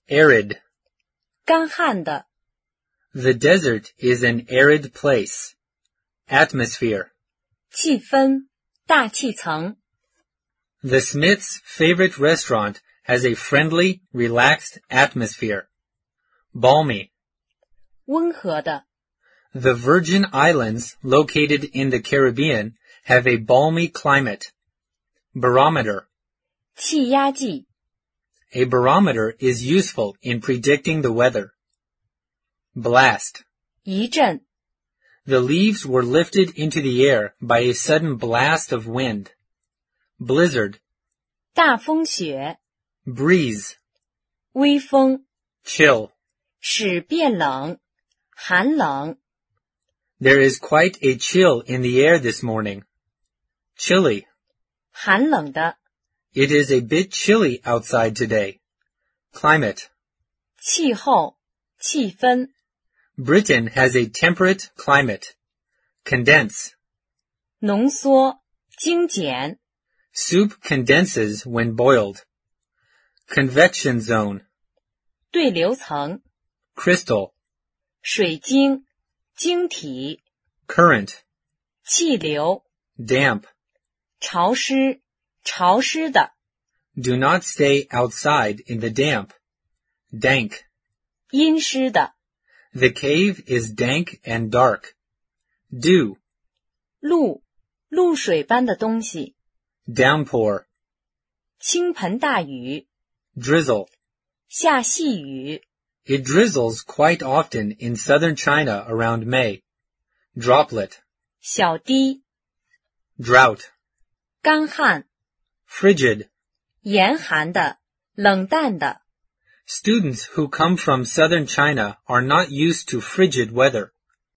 Arid. 干旱的。 The desert is an arid place. Atmosphere. 气氛，大气层。 The Smiths' favorite restaurant has a friendly, relaxed atmosphere. Balmy. 温和的。 The Virgin Islands, located in the Caribbean, have a balmy climate. Barometer. 气压计。 A barometer is useful in predicting the weather. Blast. 一阵。 The leaves were lifted into the air by a sudden blast of wind. Blizzard. 大风雪。 Breeze. 微风。 Chill. 使变冷，寒冷。 There is quite a chill in the air this morning. Chilly. 寒冷的。 It is a bit chilly outside today. Climate. 气候，气氛。 Britain has a temperate climate. Condense. 浓缩，精简。 Soup condenses when boiled. Convection zone. 对流层。 Crystal. 水晶，晶体。 Current. 气流。 Damp. 潮湿，潮湿的。 Do not stay outside in the damp. Dank. 阴湿的。 The cave is dank and dark. Dew. 露水般的东西。 Downpour. 倾盆大雨。 Drizzle. 下细雨。 It drizzles quite often in southern China around May. Droplet. 小滴。 Drought. 干旱。 Frigid. 严寒的，冷淡的。 Students who come from southern China are not used to frigid weather.